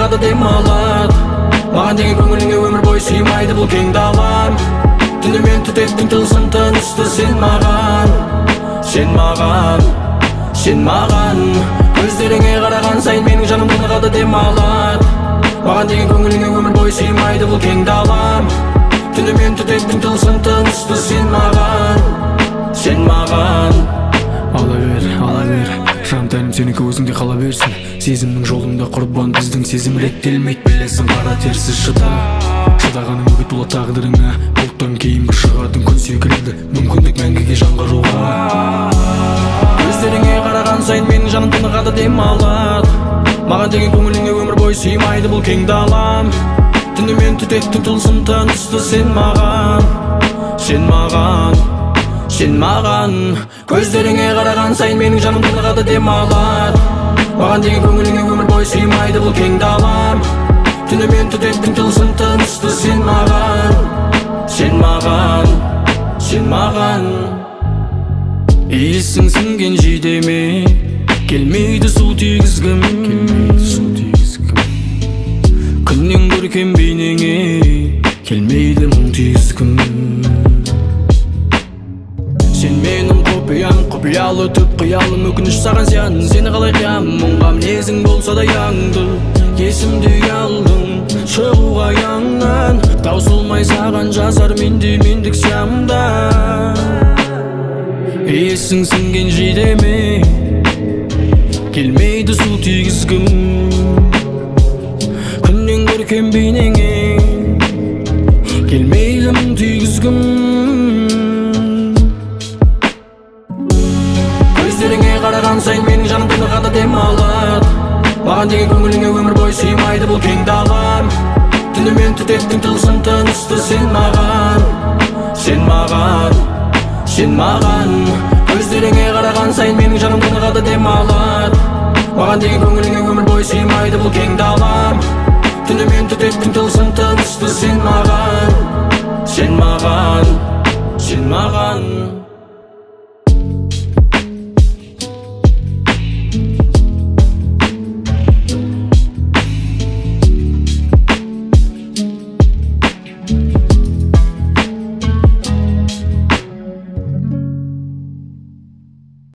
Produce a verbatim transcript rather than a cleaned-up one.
тынығады демалады. Маған деген көңіліңе өмір бойы сыймайды бұл кең далам. Түнімен түтеттің тылсым тынысты сен маған, сен маған, сен маған. Көздеріңе қараған сайын менің жаным тынығады демалады. Маған деген көңіліңе өмір бойы сыймайды бұл кең далам. Түнімен түтеттің тылсым тынысты сен маған, сен маған. Ала бер, ала бер, жан тәнім сенікі өзіңде қала берсін. Сезімнің жолында құрбан біздің сезім реттелмейді, білесің қара терсіз шыда. Шыдағаның үгіт бола тағдырыңа, бұлттан кейін бір шығатын күн секілді, мүмкіндік мәңгіге жаңғыруға. Көздеріңе қараған сайын менің жаным тынығады демалады. Маған деген көңіліңе өмір бойы сыймайды бұл кең далам. Түнімен түтеттің тылсым тынысты сен маған, сен маған, сен маған. Көздеріңе қараған сайын менің жаным тынығады демалады. Маған деген көңіліңе өмір бойы сыймайды бұл кең далам. Түнімен түтеттің тылсым тынысты сен маған, сен маған, сен маған. Иісің сіңген жидеме, келмейді су тигізгім, келмейді су тигізгім. Күннен көркем бейнеңе, келмейді мұң тигізгім. Сен менің құпиям, құпиялы түп қиялым, өкініш саған зиян. Сені қалай қиям, мұңға мінезің болса да яңды. Есімді алдың, шығуға яңнан, таусылмай саған жазар менде мендік сямда. Иісің сіңген жидеме, келмейді су тигізгім. Күннен көркем бейнеңе, келмейді мұң тигізгім. Көздеріңе қараған сайын менің жаным тынығады демалады. Маған деген көңіліңе өмір бойы сыймайды бұл кең далам. Түнімен түтеттің тылсым тынысты сен маған, сен маған, сен маған. Көздеріңе қараған сайын менің жаным тынығады демалады. Маған деген көңіліңе өмір бойы сыймайды бұл кең далам. Түнімен түтеттің тылсым тынысты сен маған, сен маған, сен маған.